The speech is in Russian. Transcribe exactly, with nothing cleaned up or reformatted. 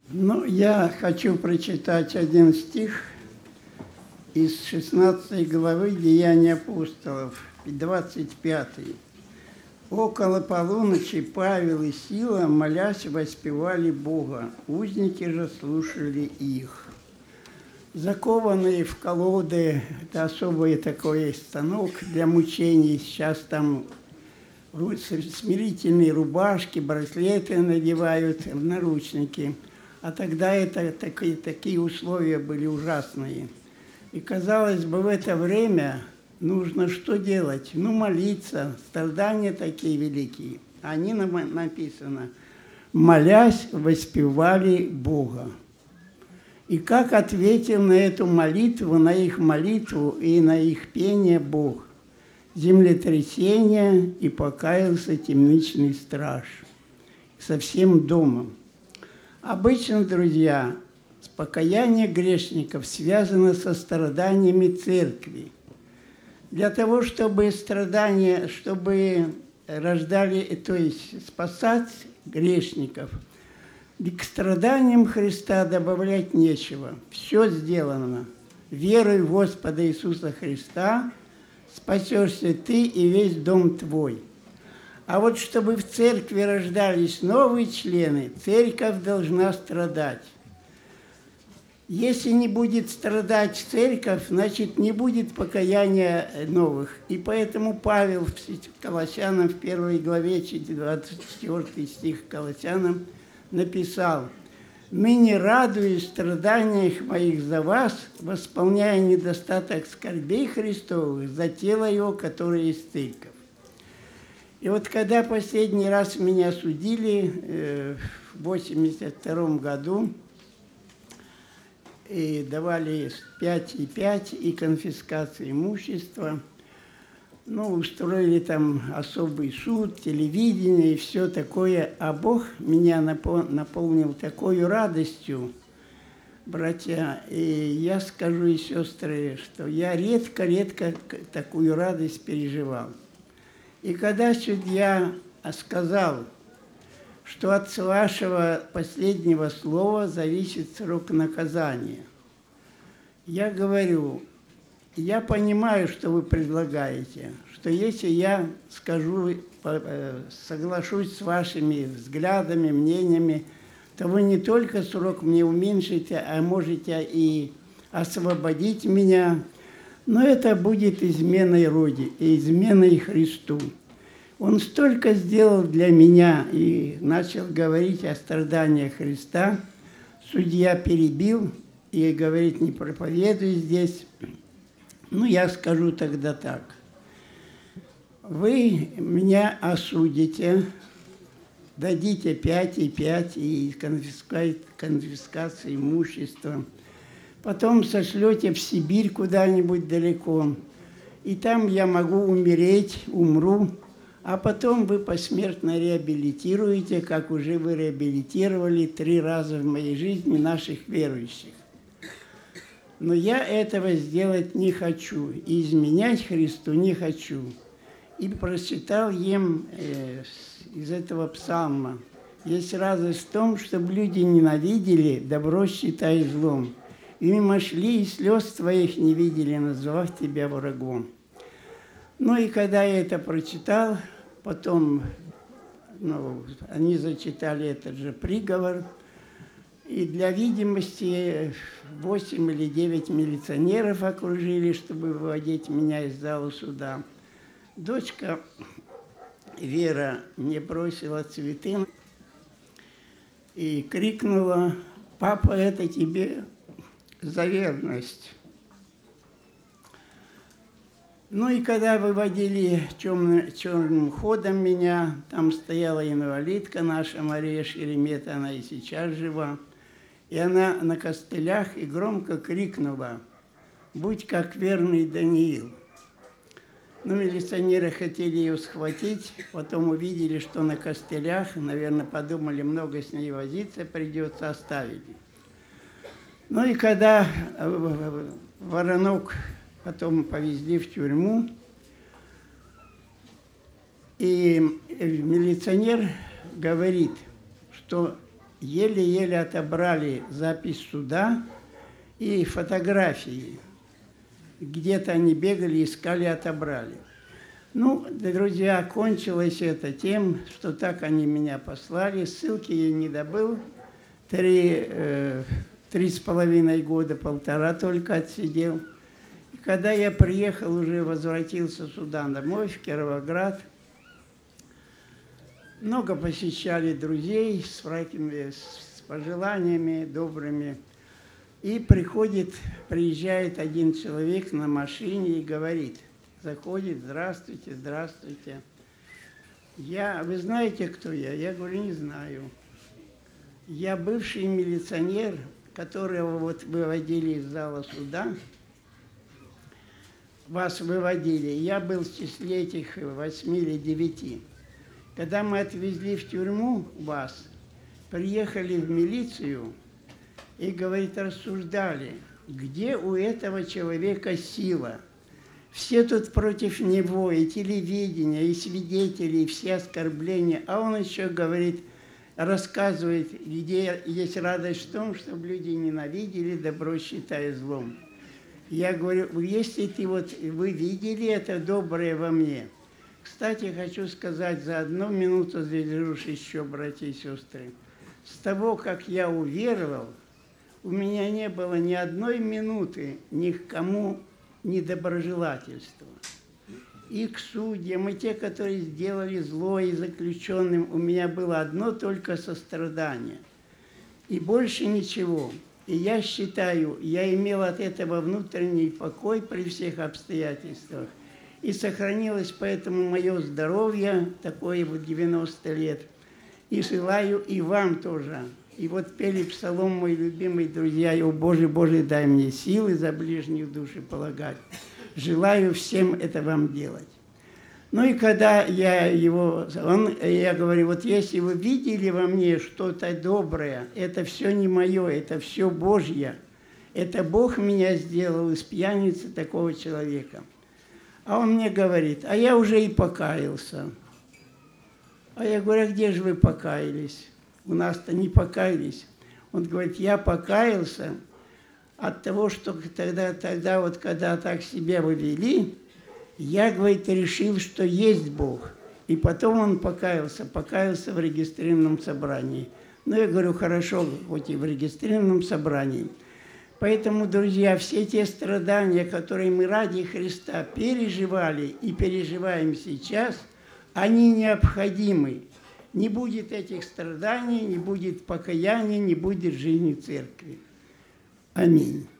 Ну, я хочу прочитать один стих из шестнадцатой главы «Деяния апостолов», двадцать пятый. «Около полуночи Павел и Сила, молясь, воспевали Бога, узники же слушали их». Закованные в колоды, это особый такой станок для мучений. Сейчас там смирительные рубашки, браслеты надевают, наручники. А тогда это такие, такие условия были ужасные. И, казалось бы, в это время нужно что делать? Ну, молиться, страдания такие великие. Они нам написано, молясь, воспевали Бога. И как ответил на эту молитву, на их молитву и на их пение Бог? Землетрясение, и покаялся темничный страж со всем домом. Обычно, друзья, покаяние грешников связано со страданиями церкви. Для того, чтобы страдания, чтобы рождали, то есть спасать грешников, к страданиям Христа добавлять нечего. Все сделано. Веруй в Господа Иисуса Христа, спасешься ты и весь дом твой. А вот чтобы в церкви рождались новые члены, церковь должна страдать. Если не будет страдать церковь, значит, не будет покаяния новых. И поэтому Павел в Колоссянам в первой главе, двадцать четвёртый стих Колоссянам, написал: «Ныне радуюсь в страданиях моих за вас, восполняя недостаток скорбей Христовых за тело Его, которое есть церковь». И вот когда последний раз меня судили э, в восемьдесят втором году, и давали пять и пять и конфискацию имущества, ну, устроили там особый суд, телевидение и все такое. А Бог меня наполнил такой радостью, братья. И я скажу, и сестры, что я редко-редко такую радость переживал. И когда судья сказал, что от вашего последнего слова зависит срок наказания, я говорю, я понимаю, что вы предлагаете, что если я скажу, соглашусь с вашими взглядами, мнениями, то вы не только срок мне уменьшите, а можете и освободить меня, но это будет изменой Роде и изменой Христу. Он столько сделал для меня и начал говорить о страданиях Христа. Судья перебил и говорит, не проповедуй здесь. Ну, я скажу тогда так. Вы меня осудите, дадите пять и пять и конфискацию имущества. Потом сошлете в Сибирь куда-нибудь далеко. И там я могу умереть, умру. А потом вы посмертно реабилитируете, как уже вы реабилитировали три раза в моей жизни наших верующих. Но я этого сделать не хочу, и изменять Христу не хочу. И прочитал им э, из этого псалма. Есть радость в том, чтобы люди ненавидели, добро считай злом. И мимо шли, и слез твоих не видели, называв тебя врагом. Ну и когда я это прочитал, потом ну, они зачитали этот же приговор, и для видимости восемь или девять милиционеров окружили, чтобы выводить меня из зала суда. Дочка Вера мне бросила цветы и крикнула: «Папа, это тебе за верность». Ну и когда выводили черным, черным ходом меня, там стояла инвалидка наша Мария Шеремет, она и сейчас жива. И она на костылях и громко крикнула: «Будь как верный Даниил». Ну, милиционеры хотели ее схватить, потом увидели, что на костылях, наверное, подумали, много с ней возиться придется, оставили. Ну и когда Воронок потом повезли в тюрьму, и милиционер говорит, что еле-еле отобрали запись суда и фотографии. Где-то они бегали, искали, отобрали. Ну, друзья, кончилось это тем, что так они меня послали. Ссылки я не добыл. Три, э, три с половиной года, полтора только отсидел. И когда я приехал, уже возвратился сюда домой, в Кировоград, много посещали друзей с, с пожеланиями добрыми. И приходит, приезжает один человек на машине и говорит, заходит: здравствуйте, здравствуйте. Я, вы знаете, кто я? Я говорю, не знаю. Я бывший милиционер, которого вот выводили из зала суда. Вас выводили. Я был в числе этих восьми или девяти. Когда мы отвезли в тюрьму вас, приехали в милицию и, говорит, рассуждали, где у этого человека сила. Все тут против него, и телевидение, и свидетели, и все оскорбления. А он еще говорит, рассказывает, где есть радость в том, чтобы люди ненавидели, добро считая злом. Я говорю, если ты вот, вы видели это доброе во мне. Кстати, хочу сказать, за одну минуту задержусь еще, братья и сестры. С того, как я уверовал, у меня не было ни одной минуты ни к кому недоброжелательства. И к судьям, и те, которые сделали зло, и заключенным, у меня было одно только сострадание. И больше ничего. И я считаю, я имел от этого внутренний покой при всех обстоятельствах. И сохранилось поэтому мое здоровье, такое вот девяносто лет. И желаю и вам тоже. И вот пели псалом мой любимый, друзья, «О Боже, Боже, дай мне силы за ближних души полагать». Желаю всем это вам делать. Ну и когда я его, он, я говорю, вот если вы видели во мне что-то доброе, это все не мое, это все Божье. Это Бог меня сделал из пьяницы такого человека. А он мне говорит, а я уже и покаялся. А я говорю, а где же вы покаялись? У нас-то не покаялись. Он говорит, я покаялся от того, что тогда, тогда вот когда так себя вы вели, я, говорит, решил, что есть Бог. И потом он покаялся, покаялся в регистрированном собрании. Ну, я говорю, хорошо, хоть и в регистрированном собрании. Поэтому, друзья, все те страдания, которые мы ради Христа переживали и переживаем сейчас, они необходимы. Не будет этих страданий, не будет покаяния, не будет жизни церкви. Аминь.